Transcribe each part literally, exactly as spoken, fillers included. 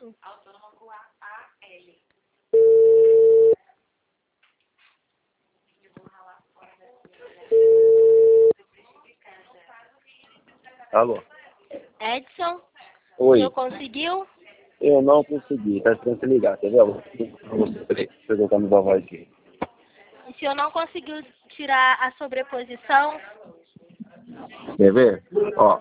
Autônoma com a A L. Alô? Edson, Oi. o senhor conseguiu? Eu não consegui, tá esperando você ligar, quer ver? Você, peraí, deixa eu colocar no voz aqui. O senhor não conseguiu tirar a sobreposição? Quer ver? Ó,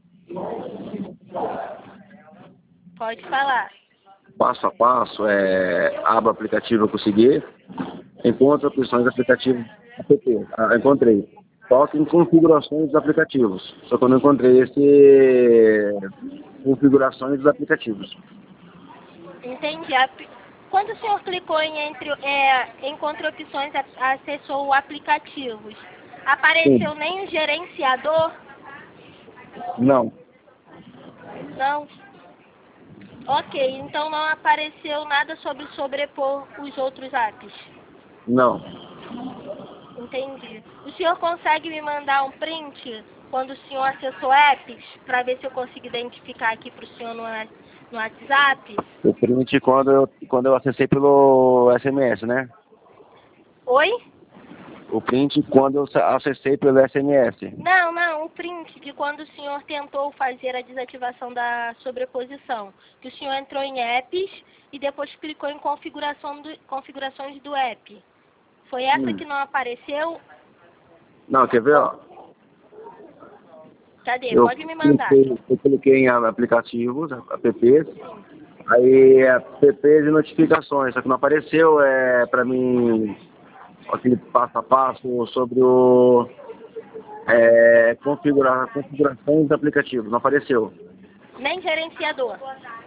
Pode falar. passo a passo, é, abro o aplicativo, eu consegui, encontro opções do aplicativo app, ah, encontrei. Toque em configurações dos aplicativos, só que eu não encontrei esse configurações dos aplicativos. Entendi. A- Quando o senhor clicou em entre, é, encontre opções, a- acessou o aplicativos, apareceu Sim. nem o gerenciador? Não, Não. Ok, então não apareceu nada sobre sobrepor os outros apps. não. Entendi. O senhor consegue me mandar um print quando o senhor acessou apps, para ver se eu consigo identificar aqui para o senhor no, wa- no WhatsApp? O print quando eu, quando eu acessei pelo S M S, né? Oi? O print quando eu acessei pelo S M S. Não, não, o print de quando o senhor tentou fazer a desativação da sobreposição. Que o senhor entrou em apps e depois clicou em configuração do, configurações do app. Foi essa Hum. que não apareceu? Não, quer ver, ó? Cadê? Eu Pode me mandar. cliquei, eu cliquei em aplicativos, apps, aí apps de notificações, só que não apareceu é, para mim aquele passo a passo sobre o é, configurar, configuração dos aplicativos, não apareceu. Nem gerenciador.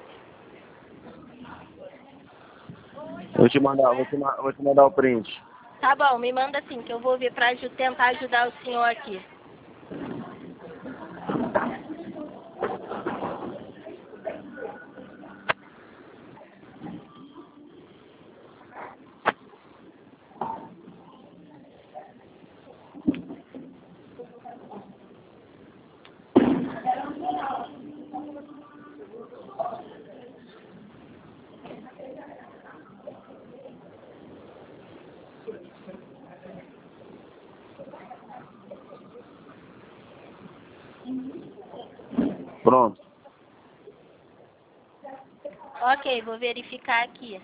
Vou te mandar, vou te, ma- vou te mandar o print. Tá bom, me manda assim, que eu vou ver para tentar ajudar o senhor aqui. Pronto. Ok, vou verificar aqui.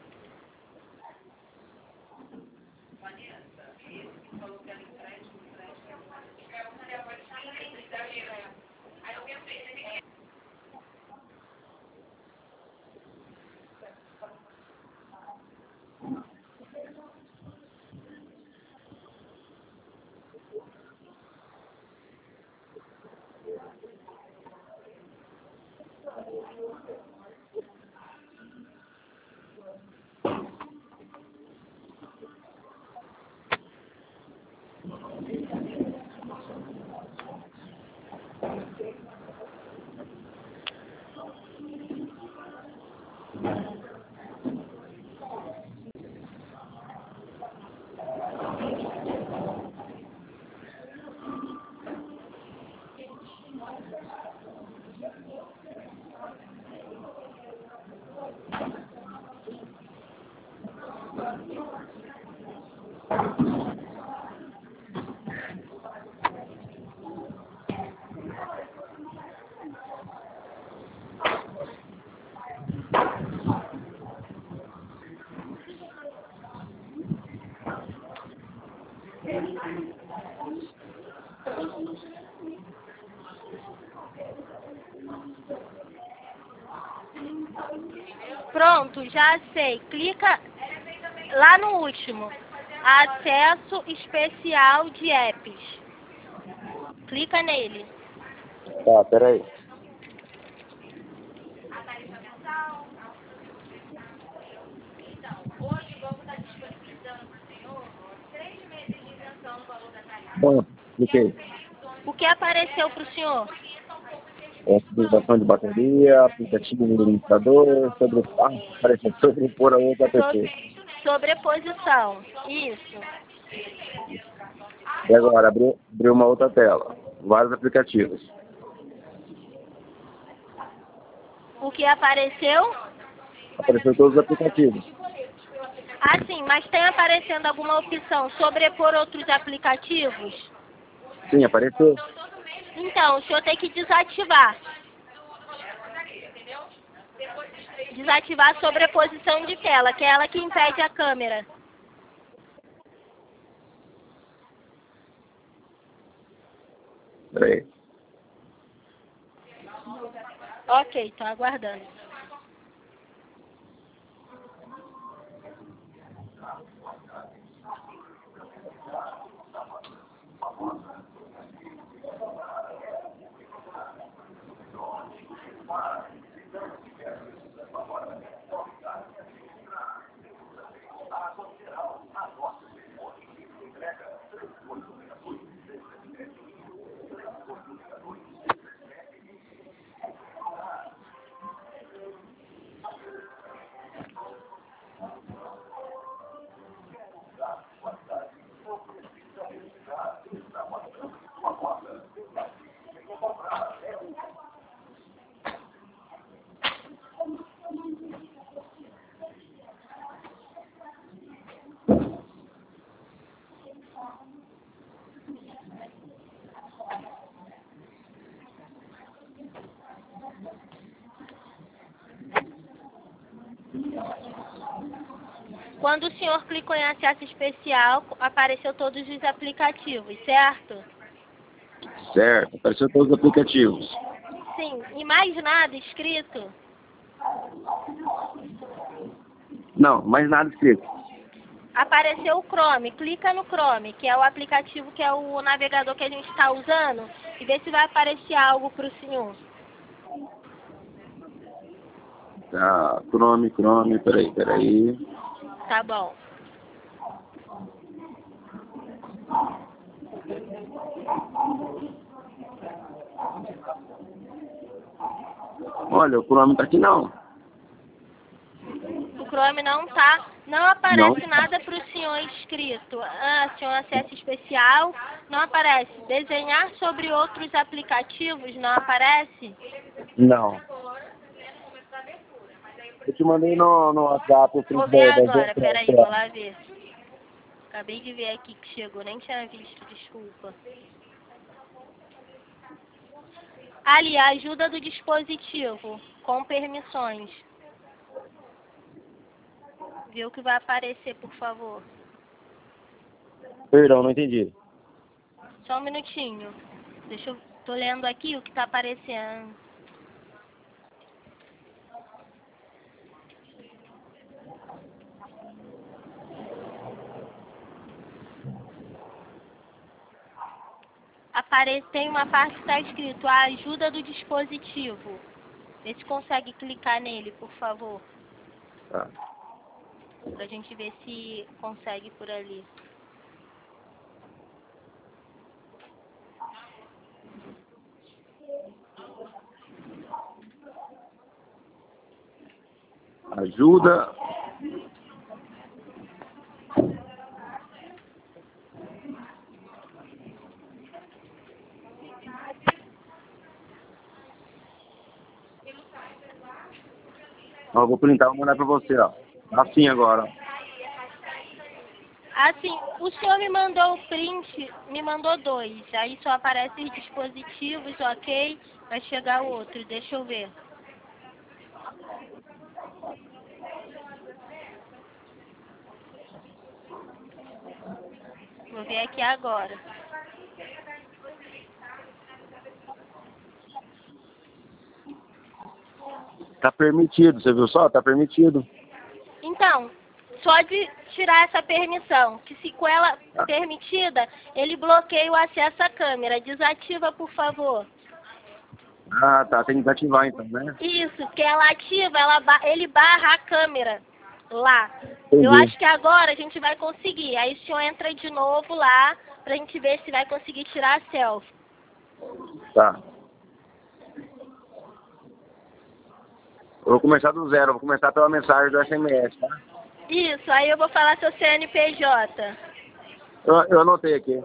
Pronto, já sei. Clica lá no último. Acesso especial de apps. Clica nele. Tá, peraí. Pronto, cliquei. O que apareceu para o senhor? Configuração de bateria, aplicativo do administrador, sobre, ah, apareceu sobrepor a outra app. So- sobreposição. Isso. E agora, abriu, abriu uma outra tela. Vários aplicativos. O que apareceu? Apareceu todos os aplicativos. Ah, sim, mas tem aparecendo alguma opção sobrepor outros aplicativos? Sim, apareceu. Então, o senhor tem que desativar. Desativar a sobreposição de tela, que é ela que impede a câmera. Peraí. Ok, tô aguardando. Quando o senhor clicou em acesso especial, apareceu todos os aplicativos, certo? Certo, apareceu todos os aplicativos. Sim, e mais nada escrito? Não, mais nada escrito. Apareceu o Chrome, clica no Chrome, que é o aplicativo, que é o navegador que a gente está usando, e vê se vai aparecer algo para o senhor. Tá, Chrome, Chrome, peraí, peraí. Tá bom. Olha, o Chrome tá aqui não. O Chrome não tá, não aparece Não. nada para o senhor escrito. Ah, senhor, acesso especial, não aparece. Desenhar sobre outros aplicativos, não aparece? Não. Eu te mandei no, no WhatsApp o Vou print ver da, das agora, peraí, vou outras. lá ver. Acabei de ver aqui que chegou, nem tinha visto, desculpa. Ali, a ajuda do dispositivo, com permissões. Vê o que vai aparecer, por favor. Perdão, não entendi. Só um minutinho. Deixa eu... Tô lendo aqui o que tá aparecendo. Apare... Tem uma parte que está escrito a ajuda do dispositivo. Vê se consegue clicar nele, por favor. Tá. Pra gente ver se consegue por ali. Ajuda. Ó, vou printar, vou mandar pra você, ó. Assim agora. Assim, o senhor me mandou o print, me mandou dois. Aí só aparece os dispositivos, ok? Vai chegar o outro, deixa eu ver. Vou ver aqui agora. Tá permitido, você viu só? Tá permitido. Então, só de tirar essa permissão, que se com ela permitida, ele bloqueia o acesso à câmera. Desativa, por favor. Ah, tá. Tem que desativar então, né? Isso, porque ela ativa, ela, ba- ele barra a câmera lá. Entendi. Eu acho que agora a gente vai conseguir. Aí o senhor entra de novo lá, pra gente ver se vai conseguir tirar a selfie. Tá. Eu vou começar do zero, eu vou começar pela mensagem do S M S, tá? Isso, aí eu vou falar seu C N P J. Eu, eu anotei aqui.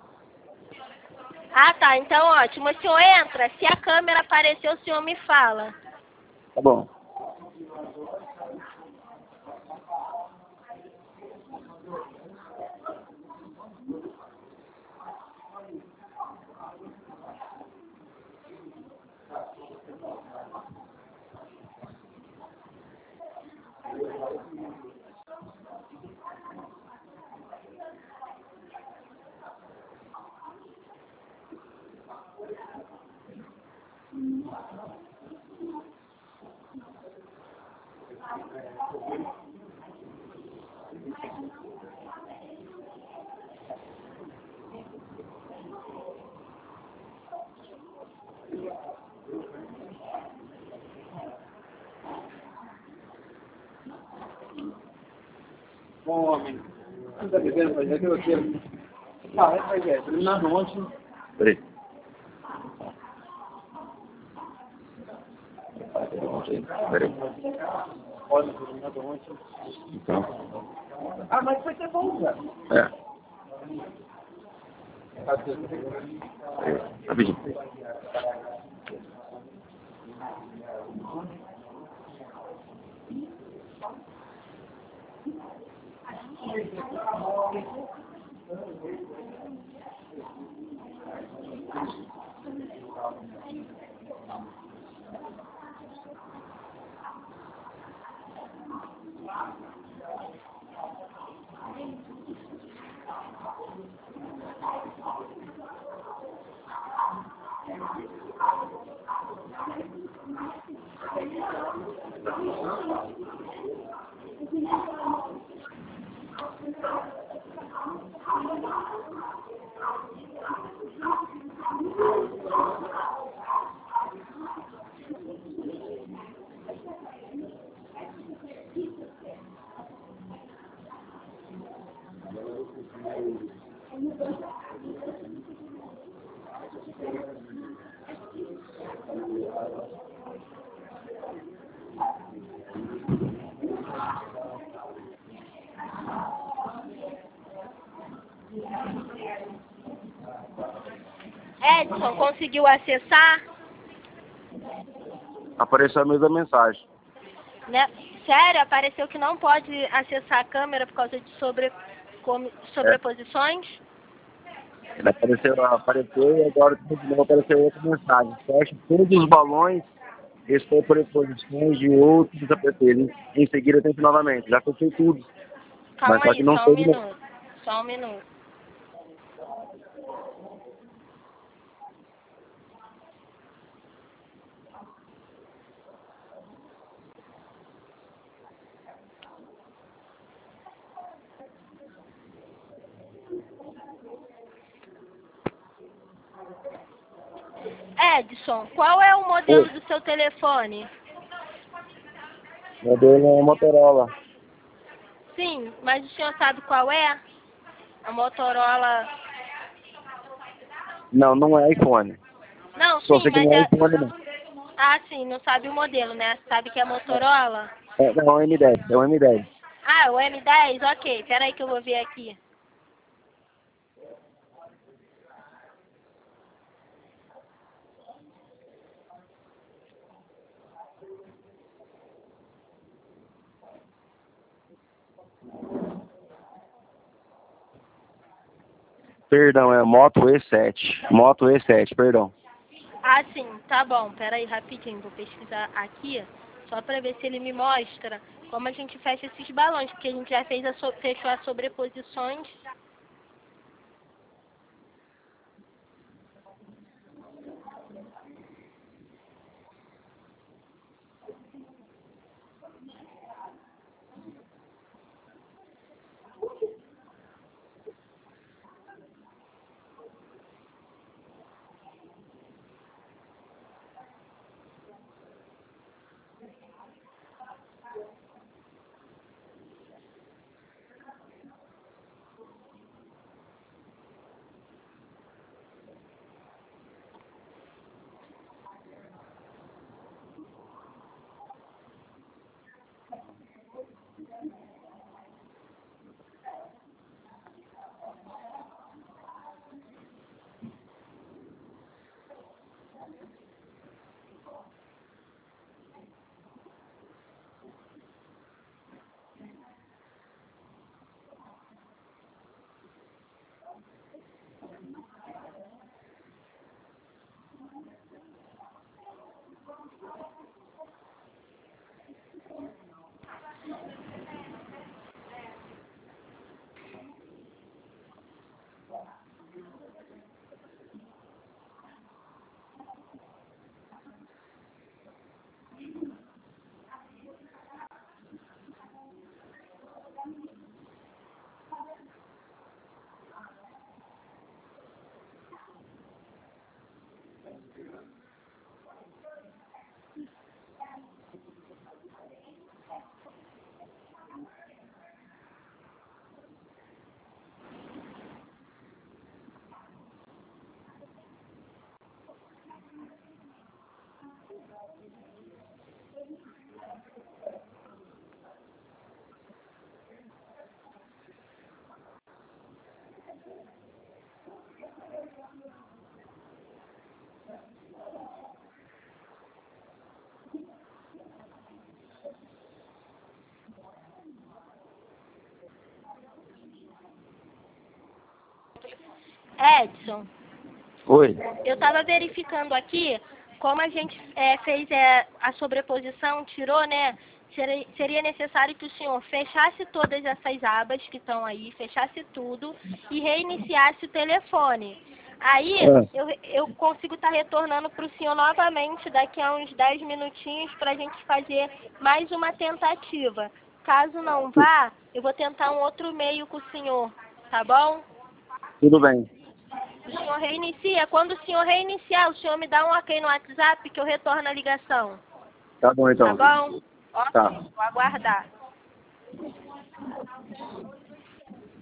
Ah, tá, então ótimo. O senhor entra, se a câmera aparecer, o senhor me fala. Tá bom. Bom homem, você está bebendo para que eu quero. Ah, é para quê? Terminando ontem. Peraí. Peraí. Pode, terminando ontem. Então. Ah, mas vai ser bom, cara. É. Tá tudo. Peraí. Rapidinho. Edson, conseguiu acessar? Apareceu a mesma mensagem. Né? Sério, apareceu que não pode acessar a câmera por causa de sobre, com, sobreposições? Ele apareceu, apareceu e agora de novo apareceu outra mensagem. Fecha todos os balões e sobreposições de outros apps. Em, em seguida tente novamente. Já fechei tudo. Calma Mas só aí, que não só um foi de novo. minuto. Só um minuto. Edson, qual é o modelo do seu telefone? Modelo é Motorola. Sim, mas o senhor sabe qual é? A Motorola... Não, não é iPhone. Não, Só sim, sei que mas não é é... iPhone, não. Ah, sim, não sabe o modelo, né? Sabe que é Motorola? É, não, é o M dez. É o M dez. Ah, o M dez? Ok, peraí que eu vou ver aqui. Perdão, é Moto E sete. Moto E sete, perdão. Ah, sim, tá bom, peraí rapidinho, vou pesquisar aqui, só pra ver se ele me mostra como a gente fecha esses balões, porque a gente já fez a so fechou as sobreposições. Edson, Oi. eu estava verificando aqui, como a gente é, fez é, a sobreposição, tirou, né? Seria, seria necessário que o senhor fechasse todas essas abas que estão aí, fechasse tudo e reiniciasse o telefone. Aí É. eu, eu consigo estar retornando para o senhor novamente daqui a uns dez minutinhos para a gente fazer mais uma tentativa. Caso não vá, eu vou tentar um outro meio com o senhor, tá bom? Tudo bem. O senhor reinicia. Quando o senhor reiniciar, o senhor me dá um ok no WhatsApp que eu retorno a ligação. Tá bom, então. Tá bom? Ok, Tá. vou aguardar.